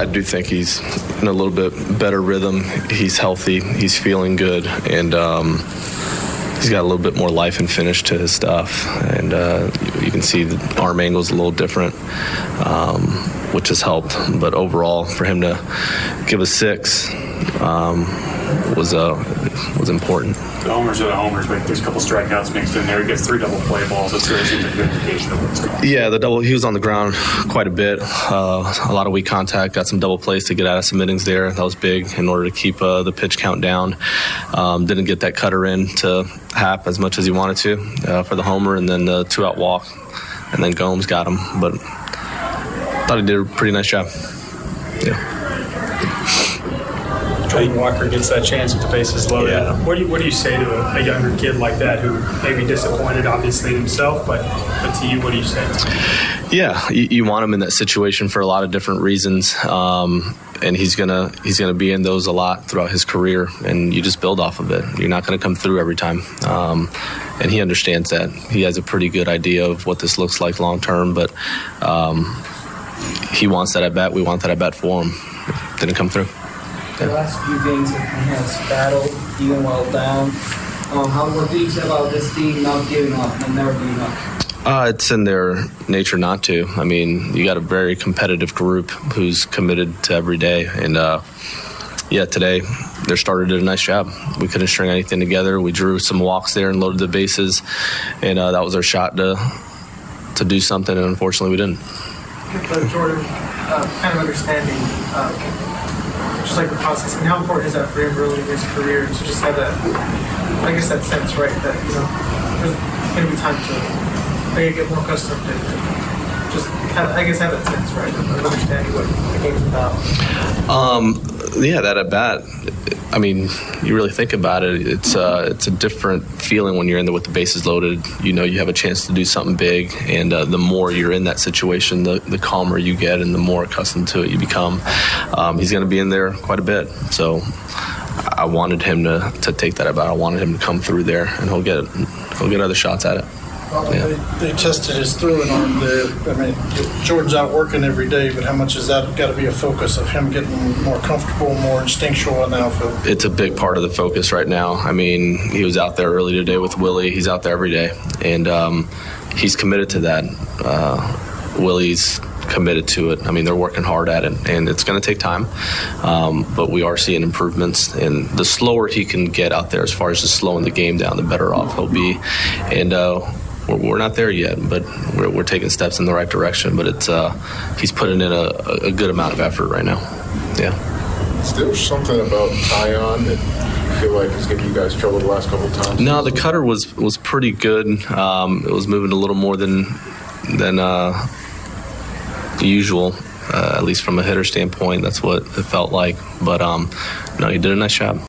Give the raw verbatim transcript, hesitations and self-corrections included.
I do think he's in a little bit better rhythm. He's healthy. He's feeling good, and um, he's got a little bit more life and finish to his stuff. And uh, you, you can see the arm angle's a little different, um, which has helped. But overall, for him to give a six um, was uh, was important. The homers are the homers, but there's a couple strikeouts mixed in there. He gets three double play balls. That's really seems like a good indication of what's going on. Yeah, the double. He was on the ground quite a bit. Uh, a lot of weak contact. Got some double plays to get out of some innings there. That was big in order to keep uh, the pitch count down. Um, didn't get that cutter in to Happ as much as he wanted to uh, for the homer, and then the two-out walk, and then Gomes got him. But thought he did a pretty nice job. Yeah. Jordan Walker gets that chance with the bases loaded. Yeah. What do you what do you say to a, a younger kid like that who may be disappointed, obviously himself, but but to you, what do you say? Yeah, you, you want him in that situation for a lot of different reasons, um, and he's gonna he's gonna be in those a lot throughout his career, and you just build off of it. You're not gonna come through every time, um, and he understands that. He has a pretty good idea of what this looks like long term, but um, he wants that at bat. We want that at bat for him. Didn't come through. The last few games he has battled, even well down. Um, how what do you say about this team not giving up and never giving up? Uh, it's in their nature not to. I mean, you got a very competitive group who's committed to every day. And, uh, yeah, today their starter did a nice job. We couldn't string anything together. We drew some walks there and loaded the bases. And uh, that was our shot to to do something, and unfortunately we didn't. But Jordan, uh, kind of understanding uh, just like the process, and how important is that for him early in his career to just have that, I guess that sense, right, that, you know, there's going to be time to maybe get more accustomed to just, have, I guess, have that sense, right, of understanding what the game's about. Um, yeah, that at bat, I mean, you really think about it, it's, uh, it's a different feeling when you're in there with the bases loaded. You know you have a chance to do something big, and uh, the more you're in that situation, the, the calmer you get and the more accustomed to it you become. Um, he's going to be in there quite a bit, so I wanted him to, to take that at bat. I wanted him to come through there, and he'll get he'll get other shots at it. Well, Yeah. they, they tested his throwing arm there. I mean, Jordan's out working every day, but how much has that got to be a focus of him getting more comfortable, more instinctual in the outfield? It's a big part of the focus right now. I mean, he was out there early today with Willie. He's out there every day, and um, he's committed to that. Uh, Willie's committed to it. I mean, they're working hard at it, and it's going to take time, um, but we are seeing improvements. And the slower he can get out there as far as just slowing the game down, the better off he'll be. And uh, we're, we're not there yet, but we're, we're taking steps in the right direction. But it's uh, he's putting in a, a good amount of effort right now. Yeah. Is there something about Taillon that you feel like is giving you guys trouble the last couple of times? No, the cutter was was pretty good. Um, it was moving a little more than than uh, usual, uh, at least from a hitter standpoint. That's what it felt like. But um, no, he did a nice job.